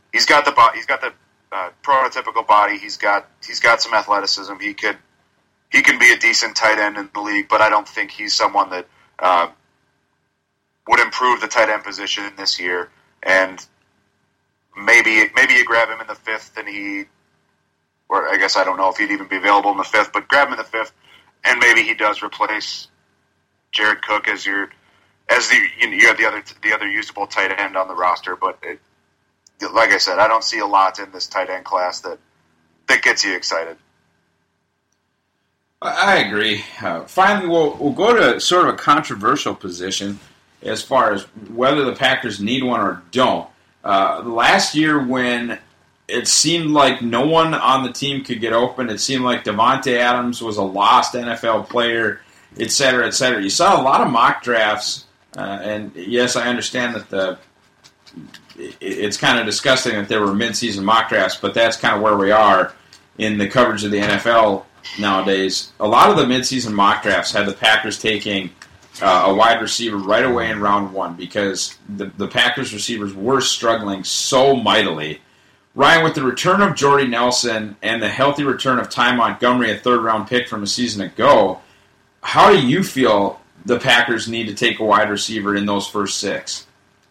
prototypical body. He's got some athleticism. He can be a decent tight end in the league, but I don't think he's someone that would improve the tight end position this year. And maybe you grab him in the fifth, or I guess I don't know if he'd even be available in the fifth, but grab him in the fifth, and maybe he does replace Jared Cook as you have the other usable tight end on the roster. But like I said, I don't see a lot in this tight end class that gets you excited. I agree. Finally, we'll go to sort of a controversial position as far as whether the Packers need one or don't. Last year, when it seemed like no one on the team could get open, it seemed like Davante Adams was a lost NFL player, et cetera, et cetera. You saw a lot of mock drafts, and yes, I understand that it's kind of disgusting that there were mid-season mock drafts, but that's kind of where we are in the coverage of the NFL nowadays. A lot of the mid-season mock drafts had the Packers taking a wide receiver right away in round one because the Packers receivers were struggling so mightily. Ryan, with the return of Jordy Nelson and the healthy return of Ty Montgomery, a third-round pick from a season ago, how do you feel the Packers need to take a wide receiver in those first six?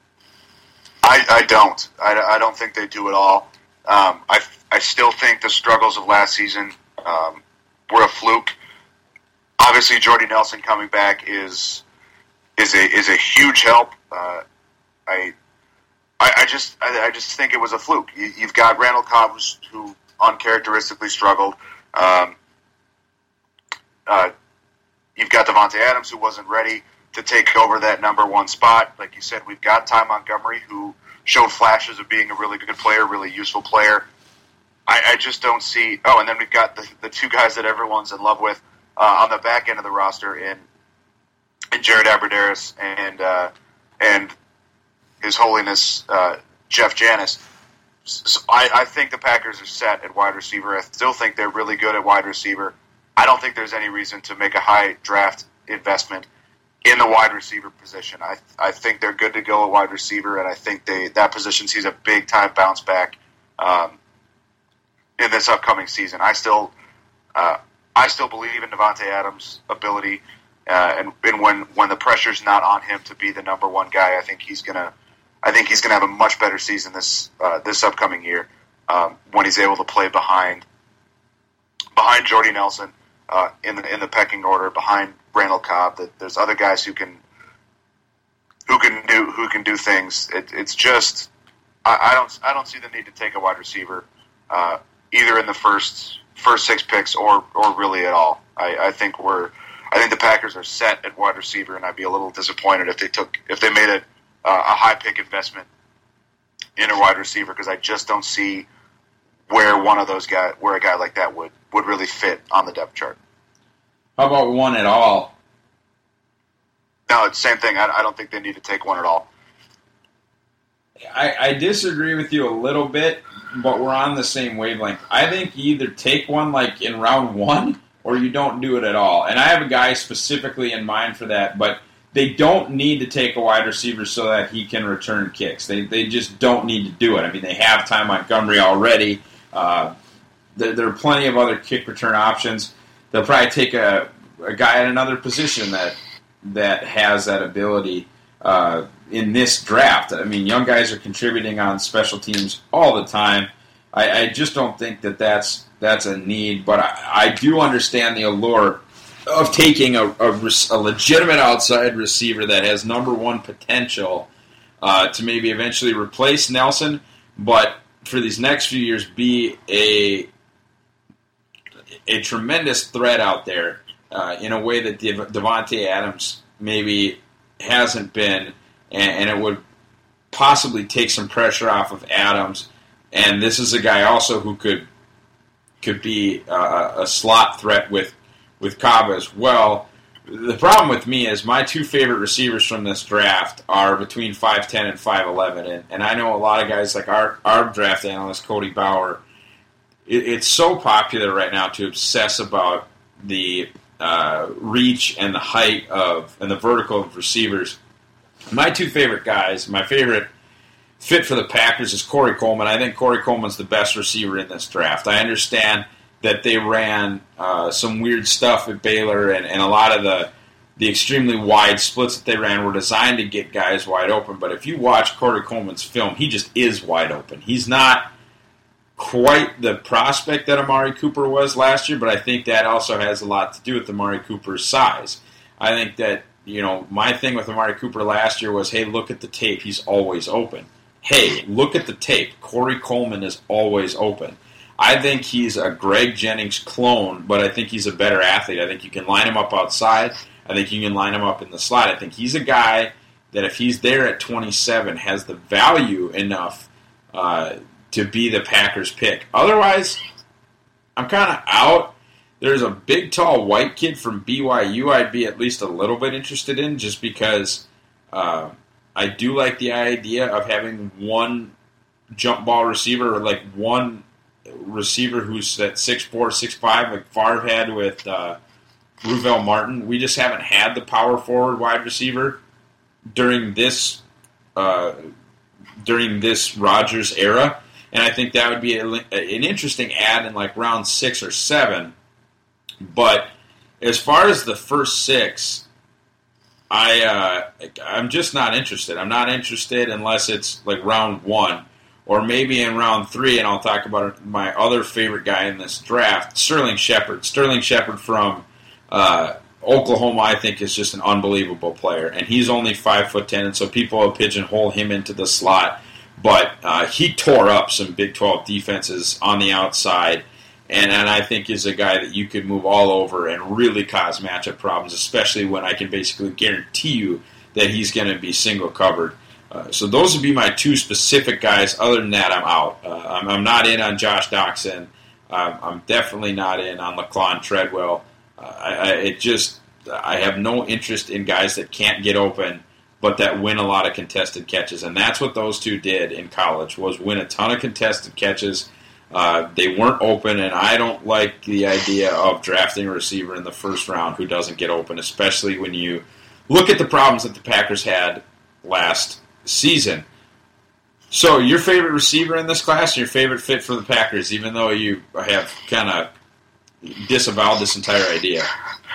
I don't. I don't think they do at all. I still think the struggles of last season were a fluke. Obviously, Jordy Nelson coming back is a huge help. I just think it was a fluke. You've got Randall Cobb, who uncharacteristically struggled. You've got Davante Adams, who wasn't ready to take over that number one spot. Like you said, we've got Ty Montgomery, who showed flashes of being a really good player, really useful player. I just don't see. Oh, and then we've got the two guys that everyone's in love with on the back end of the roster in Jared Abbrederis and His Holiness Jeff Janis. So I think the Packers are set at wide receiver. I still think they're really good at wide receiver. I don't think there's any reason to make a high draft investment in the wide receiver position. I think they're good to go at wide receiver, and I think that position sees a big time bounce back in this upcoming season. I still believe in Davante Adams' ability, and when the pressure's not on him to be the number one guy, I think he's gonna have a much better season this upcoming year when he's able to play behind Jordy Nelson in the pecking order, behind Randall Cobb. That there's other guys who can do things. It's just I don't see the need to take a wide receiver either in the first 6 picks or really at all. I think the Packers are set at wide receiver, and I'd be a little disappointed if they made a high pick investment in a wide receiver, because I just don't see where a guy like that would really fit on the depth chart. How about one at all? No, it's the same thing. I don't think they need to take one at all. I disagree with you a little bit, but we're on the same wavelength. I think you either take one like in round 1 or you don't do it at all. And I have a guy specifically in mind for that, but they don't need to take a wide receiver so that he can return kicks. They just don't need to do it. I mean, they have Ty Montgomery already. There are plenty of other kick return options. They'll probably take a guy at another position that has that ability in this draft. I mean, young guys are contributing on special teams all the time. I just don't think that's a need, but I do understand the allure of taking a legitimate outside receiver that has number 1 potential to maybe eventually replace Nelson, but for these next few years be a tremendous threat out there in a way that Davante Adams maybe hasn't been, and it would possibly take some pressure off of Adams. And this is a guy also who could be a slot threat with Cobb as well. The problem with me is my 2 favorite receivers from this draft are between 5'10 and 5'11, and I know a lot of guys like our draft analyst, Cody Bauer. It's so popular right now to obsess about the reach and the height and the vertical of receivers. My 2 favorite guys, my favorite fit for the Packers is Corey Coleman. I think Corey Coleman's the best receiver in this draft. I understand that they ran some weird stuff at Baylor, and a lot of the extremely wide splits that they ran were designed to get guys wide open. But if you watch Corey Coleman's film, he just is wide open. He's not quite the prospect that Amari Cooper was last year, but I think that also has a lot to do with Amari Cooper's size. I think that, my thing with Amari Cooper last year was, hey, look at the tape. He's always open. Hey, look at the tape. Corey Coleman is always open. I think he's a Greg Jennings clone, but I think he's a better athlete. I think you can line him up outside. I think you can line him up in the slot. I think he's a guy that if he's there at 27 has the value enough to be the Packers pick. Otherwise, I'm kind of out. There's a big, tall, white kid from BYU I'd be at least a little bit interested in, just because I do like the idea of having one jump ball receiver, or like one receiver who's at 6'4", 6'5", like Favre had with Ruvell Martin. We just haven't had the power forward wide receiver during this Rodgers era. And I think that would be an interesting add in like round 6 or 7. But as far as the first 6, I'm just not interested. I'm not interested unless it's like round 1 or maybe in round 3. And I'll talk about my other favorite guy in this draft, Sterling Shepard. Sterling Shepard from Oklahoma, I think, is just an unbelievable player. And he's only 5'10", and so people will pigeonhole him into the slot. But he tore up some Big 12 defenses on the outside, and I think is a guy that you could move all over and really cause matchup problems, especially when I can basically guarantee you that he's going to be single covered. So those would be my 2 specific guys. Other than that, I'm out. I'm not in on Josh Doxson. I'm definitely not in on Laquan Treadwell. I have no interest in guys that can't get open, but that win a lot of contested catches. And that's what those 2 did in college, was win a ton of contested catches. They weren't open, and I don't like the idea of drafting a receiver in the first round who doesn't get open, especially when you look at the problems that the Packers had last season. So your favorite receiver in this class, your favorite fit for the Packers, even though you have kind of disavowed this entire idea?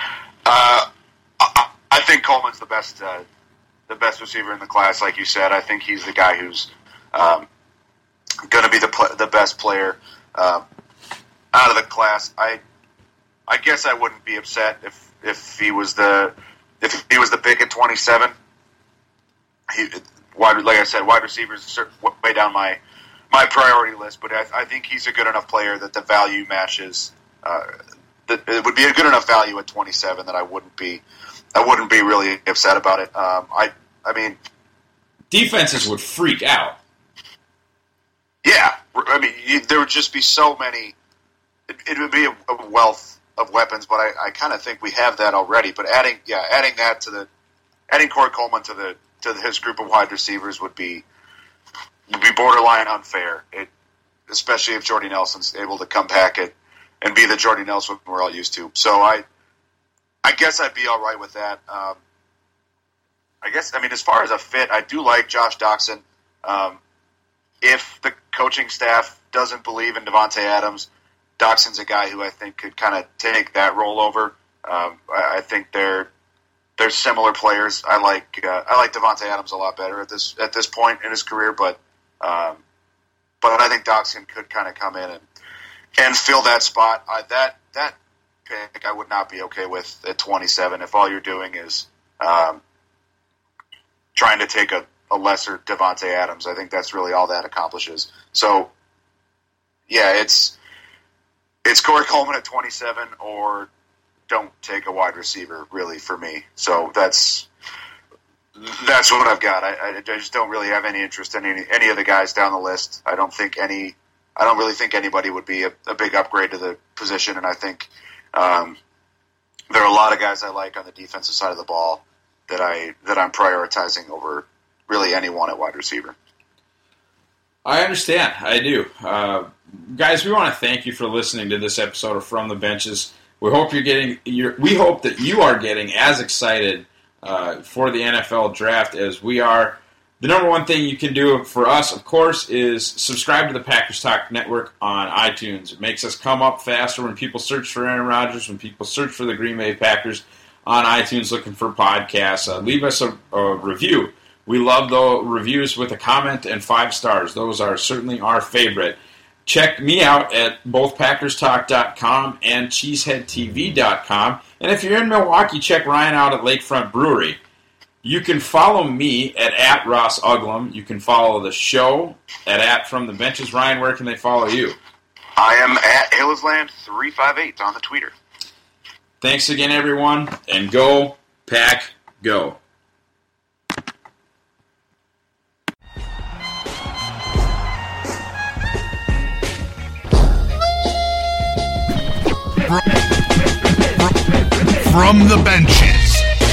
I think Coleman's the best receiver in the class, like you said. I think he's the guy who's going to be the best player out of the class. I guess I wouldn't be upset if he was the pick at 27. Like I said, wide receivers are way down my my priority list, but I think he's a good enough player that the value matches. That it would be a good enough value at 27 that I wouldn't be really upset about it. I mean, defenses would freak out. Yeah, I mean, there would just be so many. It would be a wealth of weapons, but I kind of think we have that already. But adding that to adding Corey Coleman to his group of wide receivers would be borderline unfair. Especially if Jordy Nelson's able to come back and be the Jordy Nelson we're all used to. So I guess I'd be all right with that. I mean, as far as a fit, I do like Josh Doctson. If the coaching staff doesn't believe in Davante Adams, Doxson's a guy who I think could kind of take that role over. I think they're similar players. I like Davante Adams a lot better at this point in his career, but I think Doctson could kind of come in and fill that spot. That pick I would not be okay with at 27 if all you're doing is trying to take a lesser Davante Adams. I think that's really all that accomplishes. So, yeah, it's Corey Coleman at 27 or don't take a wide receiver, really, for me. So that's what I've got. I just don't really have any interest in any of the guys down the list. I don't really think anybody would be a big upgrade to the position, and I think there are a lot of guys I like on the defensive side of the ball that I'm prioritizing over really anyone at wide receiver. I understand. I do. Guys, we want to thank you for listening to this episode of From the Benches. We hope we hope that you are getting as excited for the NFL draft as we are. The number one thing you can do for us, of course, is subscribe to the Packers Talk Network on iTunes. It makes us come up faster when people search for Aaron Rodgers, when people search for the Green Bay Packers on iTunes looking for podcasts. Leave us a review. We love the reviews with a comment and 5 stars. Those are certainly our favorite. Check me out at both PackersTalk.com and CheeseheadTV.com. And if you're in Milwaukee, check Ryan out at Lakefront Brewery. You can follow me at Ross Uglum. You can follow the show at From the Benches. Ryan, where can they follow you? I am at Hillisland358 on the Twitter. Thanks again, everyone, and go, Pack, go. From the benches.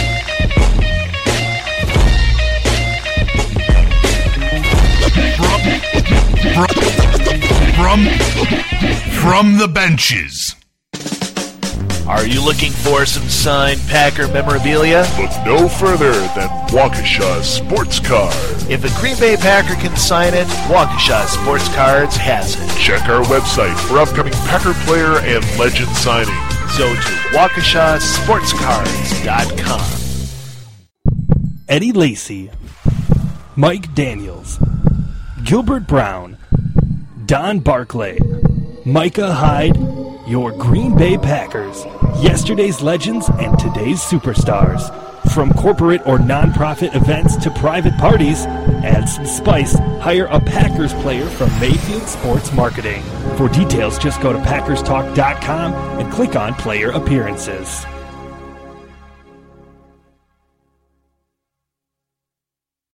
From the benches. Are you looking for some signed Packer memorabilia? Look no further than Waukesha Sports Card. If a Green Bay Packer can sign it, Waukesha Sports Cards has it. Check our website for upcoming Packer player and legend signings. Go to WaukeshaSportsCards.com. Eddie Lacy, Mike Daniels, Gilbert Brown, Don Barclay, Micah Hyde, your Green Bay Packers, yesterday's legends and today's superstars. From corporate or nonprofit events to private parties, add some spice, hire a Packers player from Mayfield Sports Marketing. For details, just go to PackersTalk.com and click on Player Appearances.